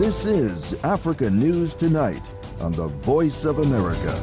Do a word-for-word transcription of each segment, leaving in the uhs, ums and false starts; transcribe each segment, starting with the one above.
This is Africa News Tonight on the Voice of America.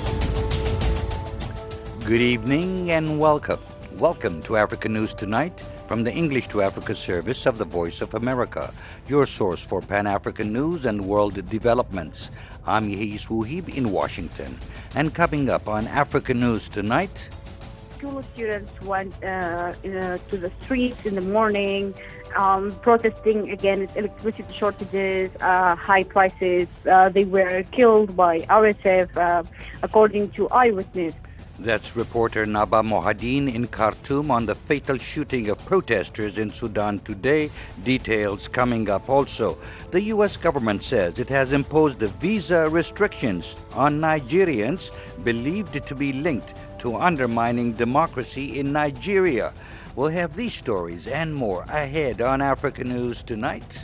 Good evening and welcome. Welcome to Africa News Tonight from the English to Africa service of the Voice of America, your source for Pan-African news and world developments. I'm Yehis Wuhib in Washington. And coming up on Africa News Tonight, school students went uh, uh, to the streets in the morning, um, protesting against electricity shortages, uh, high prices. Uh, they were killed by R S F, uh, according to eyewitness. That's reporter Naba Mohadin in Khartoum on the fatal shooting of protesters in Sudan today. Details coming up also. The U S government says it has imposed visa restrictions on Nigerians believed to be linked to undermining democracy in Nigeria. We'll have these stories and more ahead on Africa News Tonight.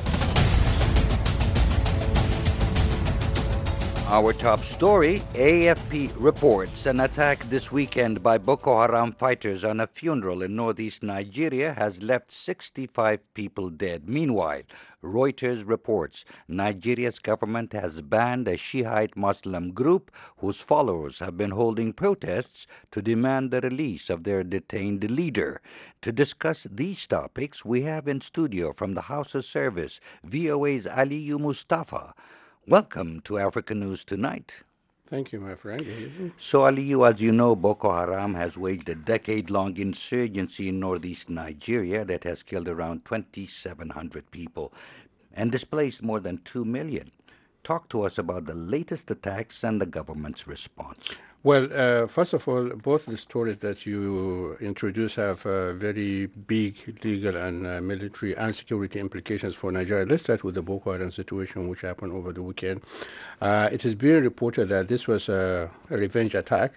Our top story, A F P reports an attack this weekend by Boko Haram fighters on a funeral in northeast Nigeria has left sixty-five people dead. Meanwhile, Reuters reports Nigeria's government has banned a Shiite Muslim group whose followers have been holding protests to demand the release of their detained leader. To discuss these topics, we have in studio from the House of Service, V O A's Aliyu Mustafa. Welcome to Africa News Tonight. Thank you, my friend. So, Aliyu, as you know, Boko Haram has waged a decade-long insurgency in northeast Nigeria that has killed around twenty-seven hundred people and displaced more than two million. Talk to us about the latest attacks and the government's response. Well, uh, first of all, both the stories that you introduce have uh, very big legal and uh, military and security implications for Nigeria. Let's start with the Boko Haram situation, which happened over the weekend. Uh, it is being reported that this was a, a revenge attack.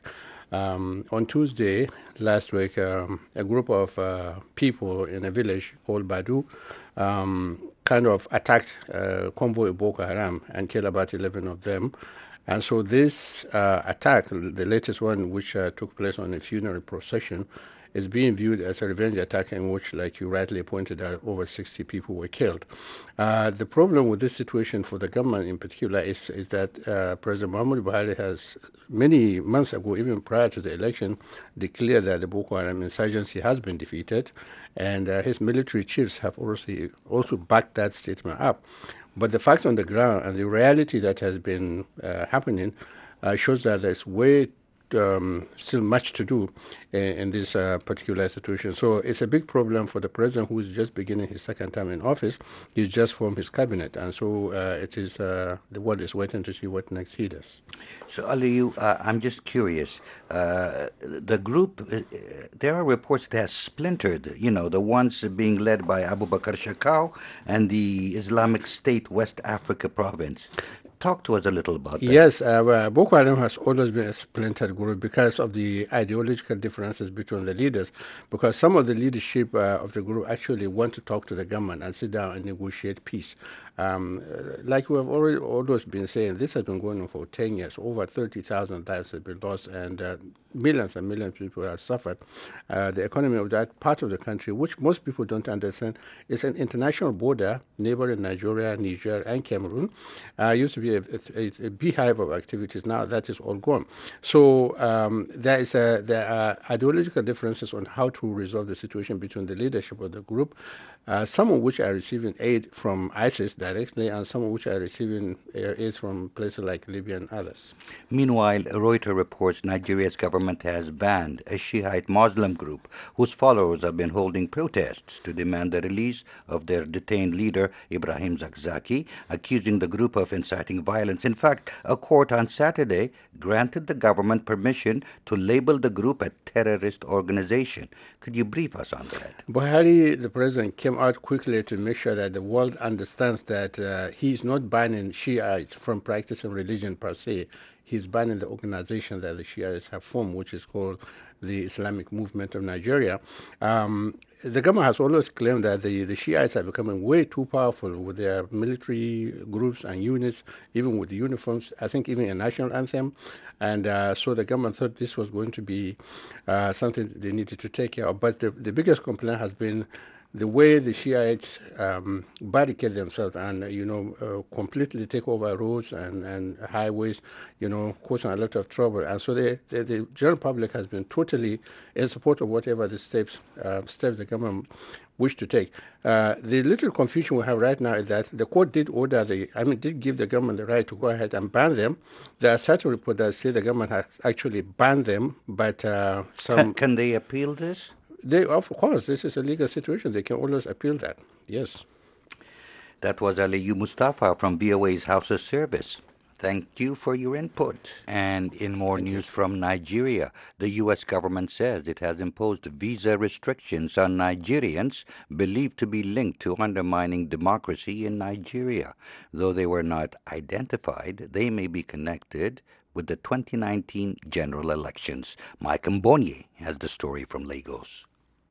Um, on Tuesday last week, um, a group of uh, people in a village called Badu um, kind of attacked a convoy of Boko Haram and killed about eleven of them. And so this uh, attack, the latest one, which uh, took place on a funeral procession, is being viewed as a revenge attack in which, like you rightly pointed out, over sixty people were killed. Uh, the problem with this situation for the government in particular is, is that uh, President Muhammadu Buhari has, many months ago, even prior to the election, declared that the Boko Haram insurgency has been defeated, and uh, his military chiefs have also, also backed that statement up. But the fact on the ground and the reality that has been uh, happening uh, shows that there's way um, still much to do in, in this uh, particular situation. So it's a big problem for the president, who is just beginning his second term in office. He's just formed his cabinet, and so uh, it is uh, the world is waiting to see what next he does. So, Aliyu, uh, I'm just curious. Uh, the group, uh, there are reports that has splintered, you know, the ones being led by Abu Bakr Shekau and the Islamic State West Africa province. Talk to us a little about that. Yes, uh, Boko Haram has always been a splintered group because of the ideological differences between the leaders, because some of the leadership uh, of the group actually want to talk to the government and sit down and negotiate peace. Um, like we have already always been saying, this has been going on for ten years. Over thirty thousand lives have been lost, and uh, millions and millions of people have suffered. Uh, the economy of that part of the country, which most people don't understand, is an international border neighboring Nigeria, Niger, and Cameroon. Uh, used to be a, a, a beehive of activities. Now that is all gone. So um, there is a, there are ideological differences on how to resolve the situation between the leadership of the group, uh, some of which are receiving aid from ISIS directly, and some of which are receiving uh, aid from places like Libya and others. Meanwhile, Reuters reports Nigeria's government has banned a Shiite Muslim group whose followers have been holding protests to demand the release of their detained leader, Ibrahim Zakzaki, accusing the group of inciting violence. In fact, a court on Saturday granted the government permission to label the group a terrorist organization. Could you brief us on that? Buhari, the president, came out quickly to make sure that the world understands that uh, he is not banning Shiites from practicing religion per se. He's banning the organization that the Shiites have formed, which is called the Islamic Movement of Nigeria. Um, the government has always claimed that the, the Shiites are becoming way too powerful with their military groups and units, even with the uniforms, I think even a national anthem. And uh, so the government thought this was going to be uh, something they needed to take care of. But the, the biggest complaint has been the way the Shiites um, barricade themselves and, you know, uh, completely take over roads and, and highways, you know, causing a lot of trouble. And so they, they, the general public has been totally in support of whatever the steps, uh, steps the government wish to take. Uh, the little confusion we have right now is that the court did order the, I mean, did give the government the right to go ahead and ban them. There are certain reports that say the government has actually banned them, but uh, some... Can, can they appeal this? They, of course, this is a legal situation. They can always appeal that, yes. That was Aliyu Mustafa from V O A's House of Service. Thank you for your input. And in more Thank news you. from Nigeria, the U S government says it has imposed visa restrictions on Nigerians believed to be linked to undermining democracy in Nigeria. Though they were not identified, they may be connected with the twenty nineteen general elections. Mike Mbonye has the story from Lagos.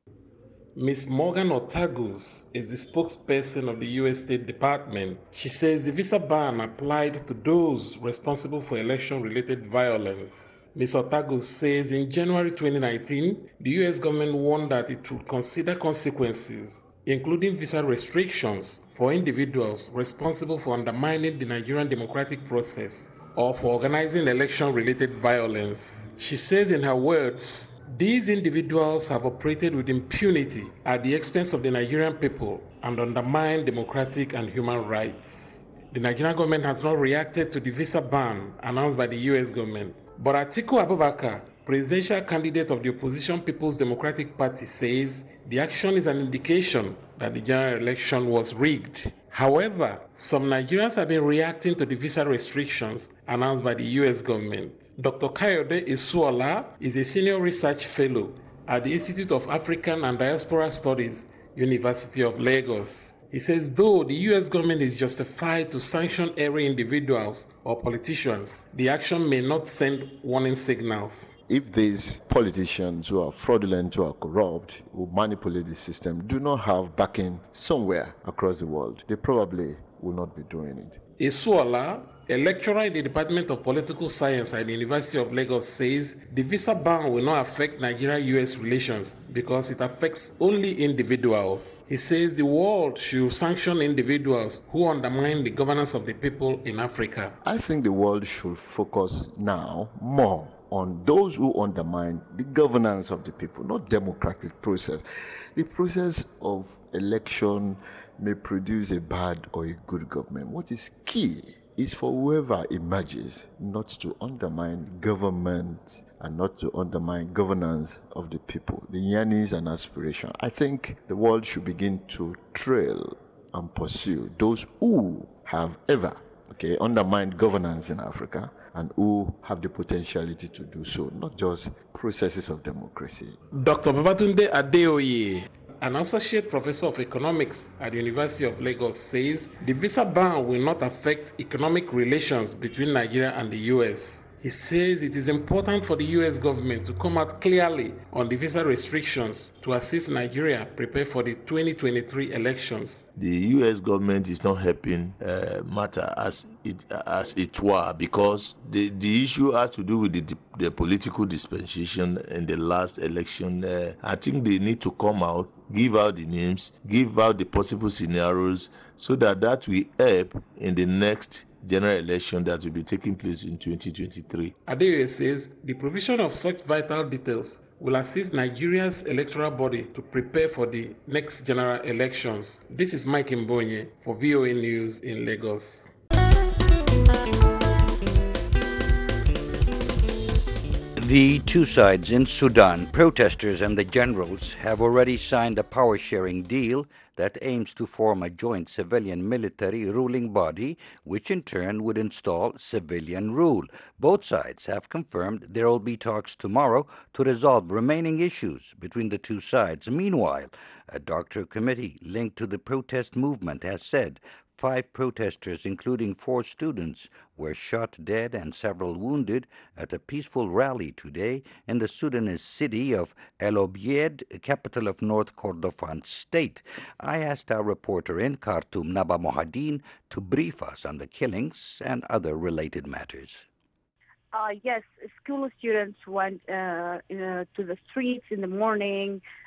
Miz Morgan Otagus is the spokesperson of the U S State Department. She says the visa ban applied to those responsible for election-related violence. Miz Otagus says in January twenty nineteen, the U S government warned that it would consider consequences, including visa restrictions for individuals responsible for undermining the Nigerian democratic process or for organizing election-related violence. She says in her words, these individuals have operated with impunity at the expense of the Nigerian people and undermined democratic and human rights. The Nigerian government has not reacted to the visa ban announced by the U S government. But Atiku Abubakar, presidential candidate of the opposition People's Democratic Party, says the action is an indication that the general election was rigged. However, some Nigerians have been reacting to the visa restrictions announced by the U S government. Doctor Kayode Isuola is a senior research fellow at the Institute of African and Diaspora Studies, University of Lagos. He says though the U S government is justified to sanction every individuals or politicians, the action may not send warning signals. If these politicians who are fraudulent, who are corrupt, who manipulate the system, do not have backing somewhere across the world, they probably will not be doing it. Isuola, a lecturer in the Department of Political Science at the University of Lagos, says the visa ban will not affect Nigeria-U S relations because it affects only individuals. He says the world should sanction individuals who undermine the governance of the people in Africa. I think the world should focus now more on those who undermine the governance of the people, not democratic process. The process of election may produce a bad or a good government. What is key is for whoever emerges not to undermine government and not to undermine governance of the people, the yearnings and aspirations. I think the world should begin to trail and pursue those who have ever okay, undermined governance in Africa and who have the potentiality to do so, not just processes of democracy. Doctor Babatunde Adeoye, an associate professor of economics at the University of Lagos, says the visa ban will not affect economic relations between Nigeria and the U S. He says it is important for the U S government to come out clearly on the visa restrictions to assist Nigeria prepare for the twenty twenty-three elections. The U S government is not helping uh, matter as it as it were, because the, the issue has to do with the, the political dispensation in the last election. Uh, I think they need to come out, give out the names, give out the possible scenarios, so that that will help in the next general election that will be taking place in twenty twenty-three. Adeoye says the provision of such vital details will assist Nigeria's electoral body to prepare for the next general elections. This is Mike Mbonye for V O A News in Lagos. The two sides in Sudan, protesters and the generals, have already signed a power-sharing deal that aims to form a joint civilian-military ruling body, which in turn would install civilian rule. Both sides have confirmed there will be talks tomorrow to resolve remaining issues between the two sides. Meanwhile, a doctor committee linked to the protest movement has said five protesters, including four students, were shot dead and several wounded at a peaceful rally today in the Sudanese city of El Obeid, capital of North Kordofan state. I asked our reporter in Khartoum, Naba Mohadin, to brief us on the killings and other related matters. Uh, yes, school students went uh, uh, to the streets in the morning.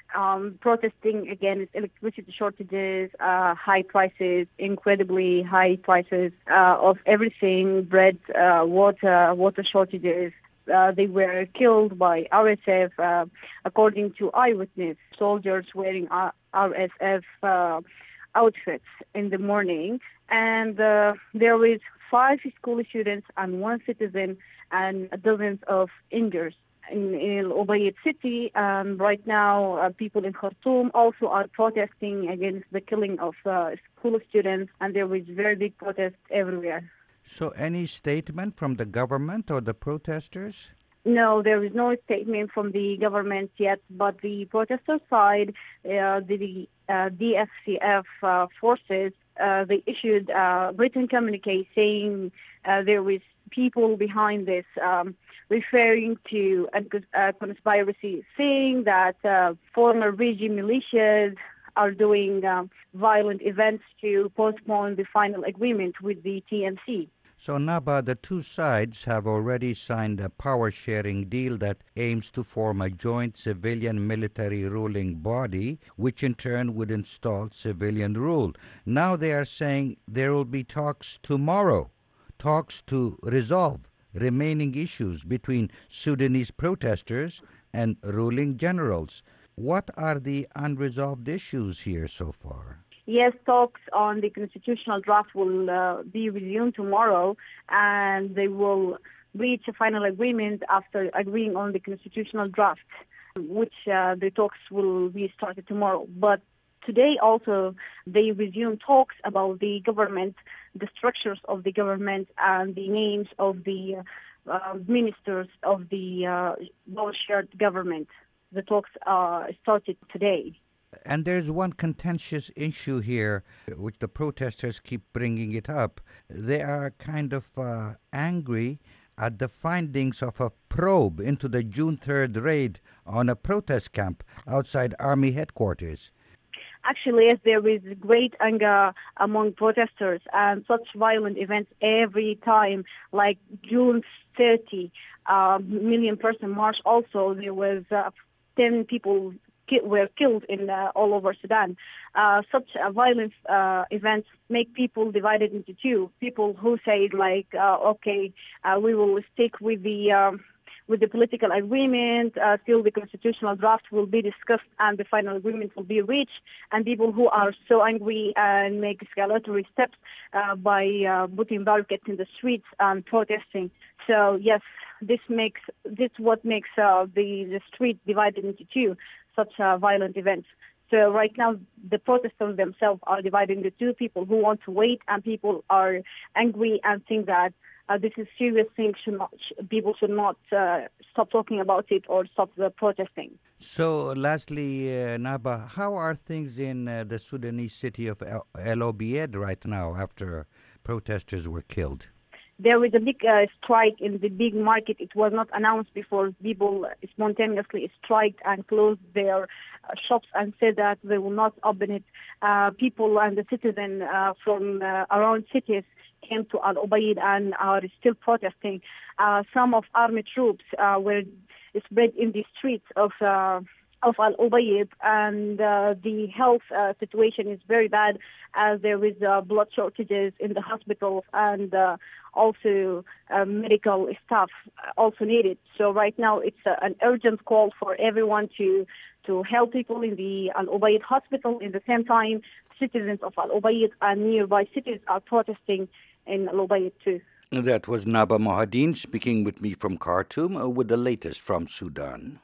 um, protesting against electricity shortages, uh, high prices, incredibly high prices uh, of everything, bread, uh, water, water shortages. Uh, they were killed by R S F, uh, according to eyewitness soldiers wearing R S F uh, outfits in the morning. And uh, there is five school students and one citizen and dozens of injured in, in Al Ubaid city. And right now, uh, people in Khartoum also are protesting against the killing of uh, school students, and there is very big protests everywhere. So any statement from the government or the protesters? No, there is no statement from the government yet, but the protester side, uh, the uh, D F C F uh, forces, uh, they issued a written communique saying uh, there is people behind this, um, referring to a, a conspiracy, saying that uh, former regime militias are doing uh, violent events to postpone the final agreement with the T N C. So, Naba, the two sides have already signed a power-sharing deal that aims to form a joint civilian-military ruling body, which in turn would install civilian rule. Now they are saying there will be talks tomorrow, talks to resolve remaining issues between Sudanese protesters and ruling generals. What are the unresolved issues here so far? Yes, talks on the constitutional draft will uh, be resumed tomorrow, and they will reach a final agreement after agreeing on the constitutional draft, which uh, the talks will be started tomorrow. But today also they resume talks about the government, the structures of the government, and the names of the uh, ministers of the uh, well-shared government. The talks uh, started today. And there's one contentious issue here, which the protesters keep bringing it up. They are kind of uh, angry at the findings of a probe into the June third raid on a protest camp outside Army headquarters. Actually, yes, there is great anger among protesters, and such violent events every time, like June thirtieth, uh, million person march also, there was uh, ten people were killed in uh, all over Sudan. Uh, such uh, violent uh, events make people divided into two. People who say like, uh, okay, uh, we will stick with the um, with the political agreement uh, till the constitutional draft will be discussed and the final agreement will be reached, and people who are so angry and make escalatory steps uh, by uh, putting barricades in the streets and protesting. So yes, this makes this what makes uh, the the street divided into two. Such uh, violent events. So right now, the protesters themselves are divided into two: people who want to wait, and people are angry and think that uh, this is serious thing. Should not people should not uh, stop talking about it or stop the protesting. So, lastly, uh, Naba, how are things in uh, the Sudanese city of El, El Obeid right now after protesters were killed? There is a big uh, strike in the big market. It was not announced before. People spontaneously striked and closed their uh, shops and said that they will not open it. Uh, people and the citizens uh, from uh, around cities came to Al Ubaid and are still protesting. Uh, some of army troops uh, were spread in the streets of uh, of Al Ubaid, and uh, the health uh, situation is very bad, as there is uh, blood shortages in the hospitals, and uh, also uh, medical staff also needed. So right now it's uh, an urgent call for everyone to to help people in the Al Ubaid hospital. In the same time, citizens of Al Ubaid and nearby cities are protesting in Al Ubaid too. That was Naba Mohadeen speaking with me from Khartoum uh, with the latest from Sudan.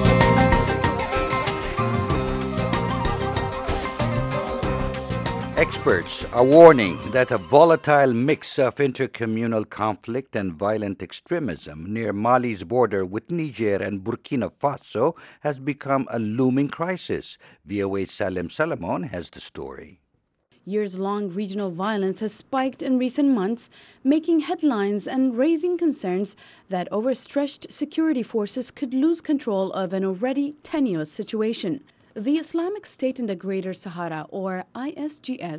Experts are warning that a volatile mix of intercommunal conflict and violent extremism near Mali's border with Niger and Burkina Faso has become a looming crisis. V O A's Salem Salomon has the story. Years-long regional violence has spiked in recent months, making headlines and raising concerns that overstretched security forces could lose control of an already tenuous situation. The Islamic State in the Greater Sahara, or I S G S,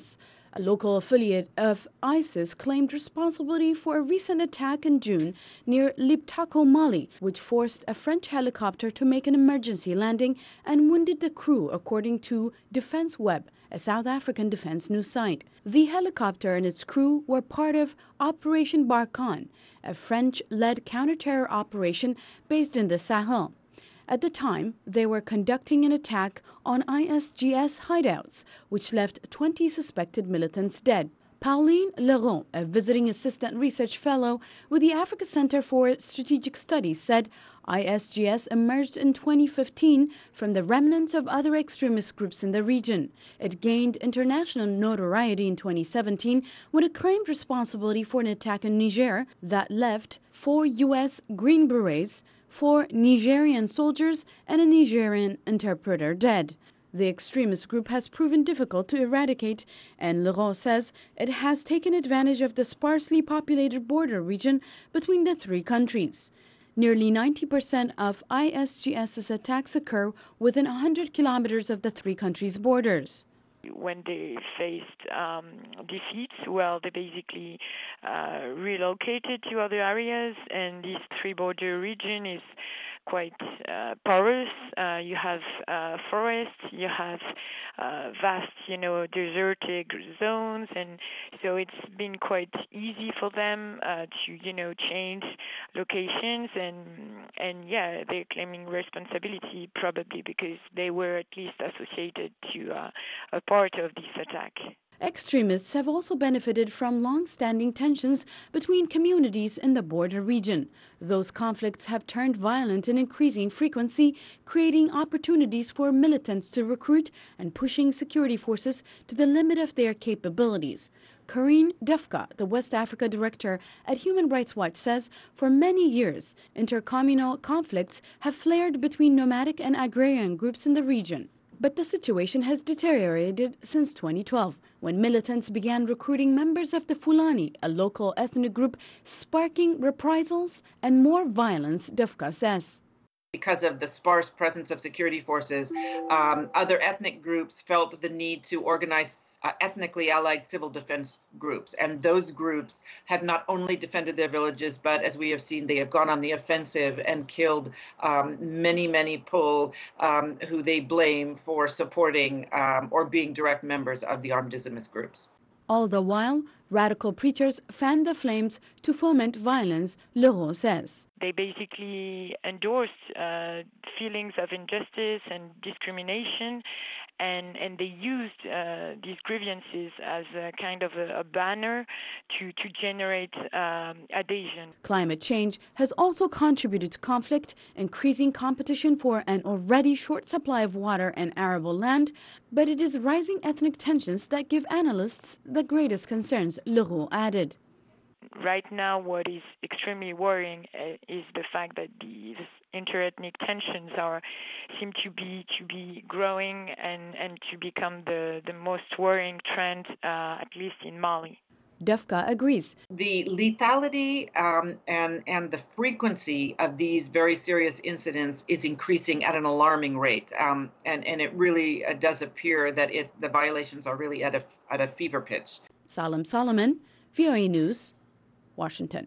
A local affiliate of ISIS claimed responsibility for a recent attack in June near Liptako, Mali, which forced a French helicopter to make an emergency landing and wounded the crew, according to Defense Web, a South African defense news site. The helicopter and its crew were part of Operation Barkhane, a French-led counter-terror operation based in the Sahel. At the time, they were conducting an attack on I S G S hideouts, which left twenty suspected militants dead. Pauline Leron, a visiting assistant research fellow with the Africa Center for Strategic Studies, said I S G S emerged in twenty fifteen from the remnants of other extremist groups in the region. It gained international notoriety in twenty seventeen when it claimed responsibility for an attack in Niger that left four U S Green Berets, four Nigerian soldiers, and a Nigerian interpreter dead. The extremist group has proven difficult to eradicate, and Leroux says it has taken advantage of the sparsely populated border region between the three countries. Nearly ninety percent of ISGS's attacks occur within one hundred kilometers of the three countries' borders. When they faced um, defeats, well, they basically uh, relocated to other areas, and this three-border region is quite uh, porous. Uh, you have uh, forests, you have uh, vast, you know, desertic zones, and so it's been quite easy for them uh, to, you know, change locations, and and yeah, they're claiming responsibility probably because they were at least associated to uh, a part of this attack. Extremists have also benefited from long-standing tensions between communities in the border region. Those conflicts have turned violent in increasing frequency, creating opportunities for militants to recruit and pushing security forces to the limit of their capabilities. Karine Defka, the West Africa director at Human Rights Watch, says for many years, intercommunal conflicts have flared between nomadic and agrarian groups in the region. But the situation has deteriorated since twenty twelve, when militants began recruiting members of the Fulani, a local ethnic group, sparking reprisals and more violence, Defka says. Because of the sparse presence of security forces, um, other ethnic groups felt the need to organize uh, ethnically allied civil defense groups. And those groups have not only defended their villages, but as we have seen, they have gone on the offensive and killed um, many, many Pul um, who they blame for supporting um, or being direct members of the armed Islamist groups. All the while, radical preachers fan the flames to foment violence, Leroux says. They basically endorsed uh, feelings of injustice and discrimination, and, and they used uh, these grievances as a kind of a, a banner to, to generate um, adhesion. Climate change has also contributed to conflict, increasing competition for an already short supply of water and arable land, but it is rising ethnic tensions that give analysts the greatest concerns, Leroux added. Right now, what is extremely worrying uh, is the fact that these interethnic tensions are seem to be to be growing and, and to become the, the most worrying trend, uh, at least in Mali. Defka agrees. The lethality um, and, and the frequency of these very serious incidents is increasing at an alarming rate. Um, and, and it really uh, does appear that it, the violations are really at a, at a fever pitch. Salim Solomon, V O A News, Washington.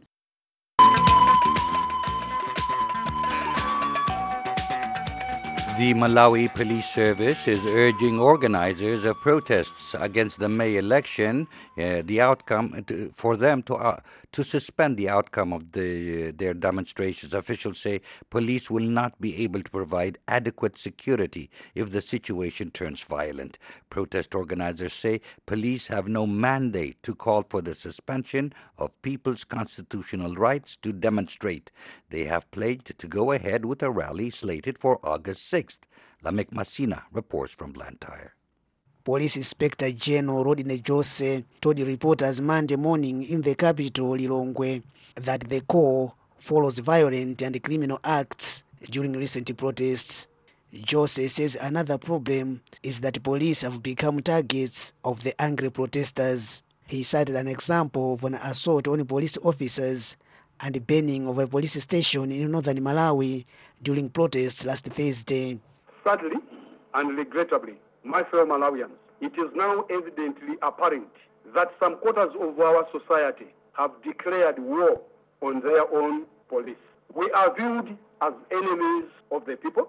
The Malawi Police Service is urging organizers of protests against the May election, uh, the outcome to, for them to uh, to suspend the outcome of the, uh, their demonstrations. Officials say police will not be able to provide adequate security if the situation turns violent. Protest organizers say police have no mandate to call for the suspension of people's constitutional rights to demonstrate. They have pledged to go ahead with a rally slated for August sixth. Lamek Masina reports from Blantyre. Police Inspector General Rodney Jose told reporters Monday morning in the capital, Lilongwe, that the call follows violent and criminal acts during recent protests. Jose says another problem is that police have become targets of the angry protesters. He cited an example of an assault on police officers and the burning of a police station in northern Malawi during protests last Thursday. Sadly and regrettably, my fellow Malawians, it is now evidently apparent that some quarters of our society have declared war on their own police. We are viewed as enemies of the people.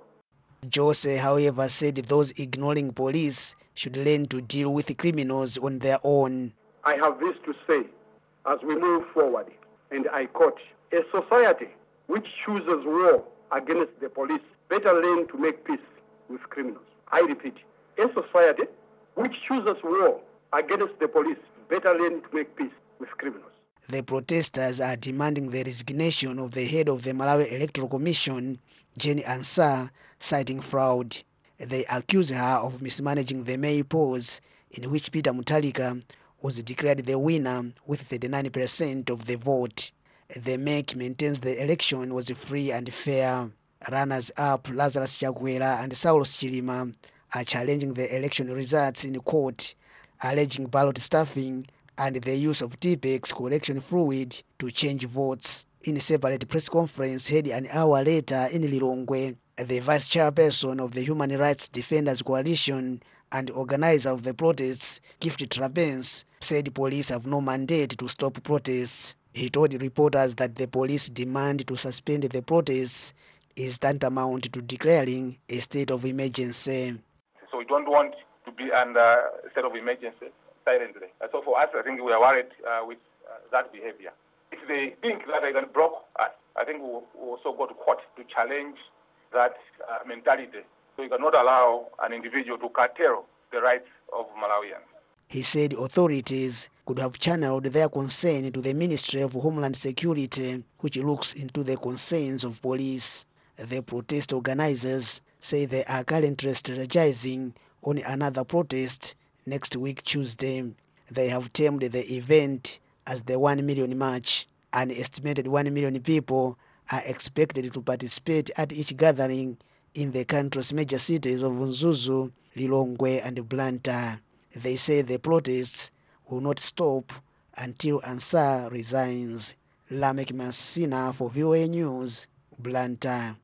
Jose, however, said those ignoring police should learn to deal with criminals on their own. I have this to say as we move forward, and I quote, a society which chooses war against the police better learn to make peace with criminals. I repeat, a society which chooses war against the police better learn to make peace with criminals. The protesters are demanding the resignation of the head of the Malawi Electoral Commission, Jenny Ansah, citing fraud. They accuse her of mismanaging the May polls, in which Peter Mutharika was declared the winner with thirty-nine percent of the vote. The M E C maintains the election was free and fair. Runners-up Lazarus Chakwera and Saulos Chilima are challenging the election results in court, alleging ballot stuffing and the use of T-P E X collection fluid to change votes. In a separate press conference held an hour later in Lilongwe, the vice chairperson of the Human Rights Defenders Coalition and organizer of the protests, Gift Trapens, said police have no mandate to stop protests. He told reporters that the police demand to suspend the protests is tantamount to declaring a state of emergency. So we don't want to be under a state of emergency silently. So for us, I think we are worried uh, with uh, that behavior. If they think that they can block us, I think we'll, we'll also go to court to challenge that uh, mentality. So you cannot allow an individual to curtail the rights of Malawians. He said authorities could have channeled their concern to the Ministry of Homeland Security, which looks into the concerns of police. The protest organizers say they are currently strategizing on another protest next week Tuesday. They have termed the event as the One Million March. An estimated one million people are expected to participate at each gathering in the country's major cities of Mzuzu, Lilongwe and Blantyre. They say the protests will not stop until Ansah resigns. Lamek Masina for V O A News, Blantyre.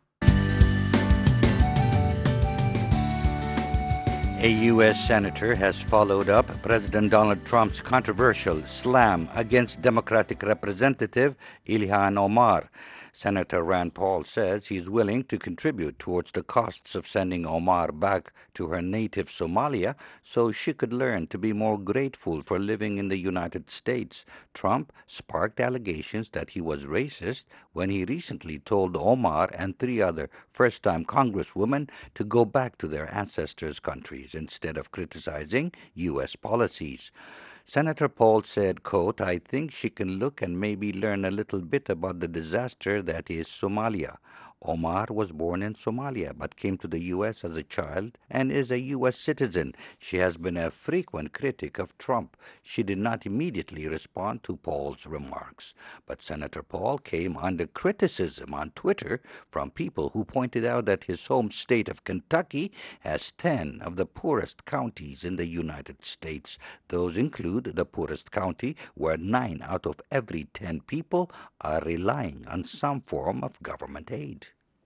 A U S senator has followed up President Donald Trump's controversial slam against Democratic Representative Ilhan Omar. Senator Rand Paul says he's willing to contribute towards the costs of sending Omar back to her native Somalia so she could learn to be more grateful for living in the United States. Trump sparked allegations that he was racist when he recently told Omar and three other first-time congresswomen to go back to their ancestors' countries instead of criticizing U S policies. Senator Paul said, quote, I think she can look and maybe learn a little bit about the disaster that is Somalia. Omar was born in Somalia but came to the U S as a child and is a U S citizen. She has been a frequent critic of Trump. She did not immediately respond to Paul's remarks. But Senator Paul came under criticism on Twitter from people who pointed out that his home state of Kentucky has ten of the poorest counties in the United States. Those include the poorest county where nine out of every ten people are relying on some form of government aid.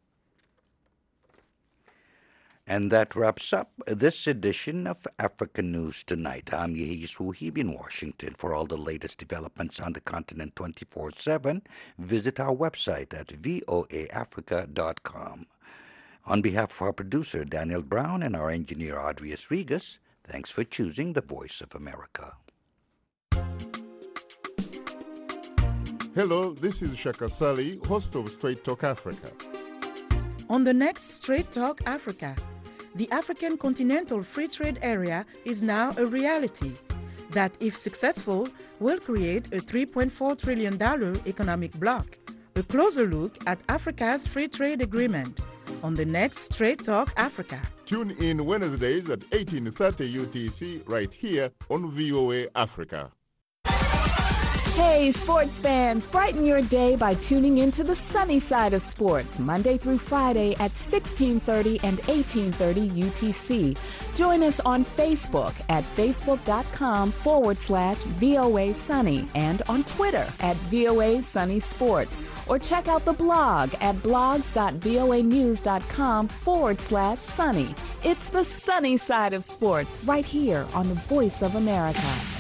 And that wraps up this edition of African News Tonight. I'm Yehi Suhib in Washington. For all the latest developments on the continent twenty-four seven, visit our website at voa africa dot com. On behalf of our producer, Daniel Brown, and our engineer, Adrius Regas, thanks for choosing the Voice of America. Hello, this is Shaka Sali, host of Straight Talk Africa. On the next Straight Talk Africa, the African Continental Free Trade Area is now a reality that, if successful, will create a three point four trillion dollars economic bloc. A closer look at Africa's free trade agreement on the next Straight Talk Africa. Tune in Wednesdays at eighteen thirty U T C right here on V O A Africa. Hey, sports fans, brighten your day by tuning into the sunny side of sports, Monday through Friday at sixteen thirty and eighteen thirty U T C. Join us on Facebook at facebook.com forward slash VOA Sunny and on Twitter at VOA Sunny Sports. Or check out the blog at blogs.voanews.com forward slash sunny. It's the sunny side of sports right here on the Voice of America.